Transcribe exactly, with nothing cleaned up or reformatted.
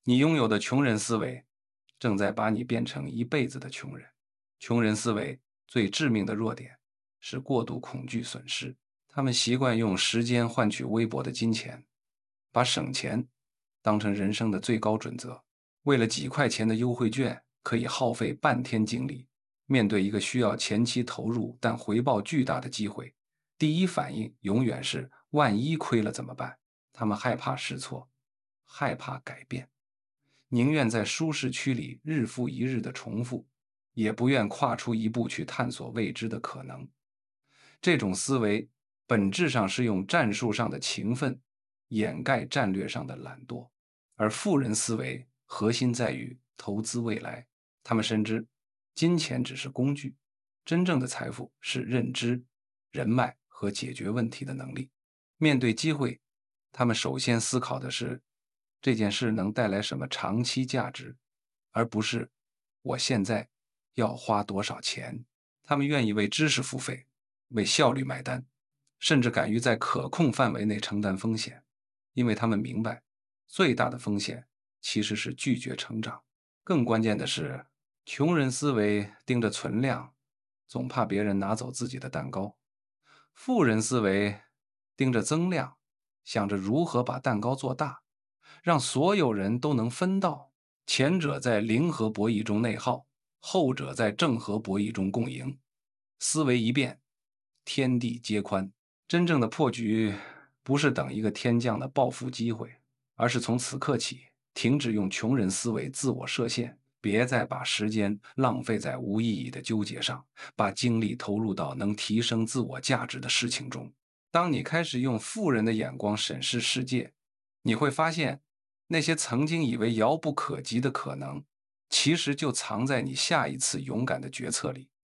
你拥有的穷人思维，正在把你变成一辈子的穷人。穷人思维最致命的弱点是过度恐惧损失，他们习惯用时间换取微薄的金钱，把省钱当成人生的最高准则。为了几块钱的优惠券，可以耗费半天精力。面对一个需要前期投入但回报巨大的机会，第一反应永远是万一亏了怎么办？他们害怕试错，害怕改变，宁愿在舒适区里日复一日的重复，也不愿跨出一步去探索未知的可能。这种思维本质上是用战术上的勤奋掩盖战略上的懒惰，而富人思维核心在于投资未来。他们深知金钱只是工具，真正的财富是认知、人脉和解决问题的能力。面对机会，他们首先思考的是这件事能带来什么长期价值，而不是我现在要花多少钱。他们愿意为知识付费，为效率买单，甚至敢于在可控范围内承担风险，因为他们明白最大的风险其实是拒绝成长。更关键的是，穷人思维盯着存量，总怕别人拿走自己的蛋糕；富人思维盯着增量，想着如何把蛋糕做大，让所有人都能分到。前者在零和博弈中内耗，后者在正和博弈中共赢。思维一变，天地皆宽。真正的破局不是等一个天降的暴富机会，而是从此刻起停止用穷人思维自我设限，别再把时间浪费在无意义的纠结上，把精力投入到能提升自我价值的事情中。当你开始用富人的眼光审视世界，你会发现那些曾经以为遥不可及的可能，其实就藏在你下一次勇敢的决策里。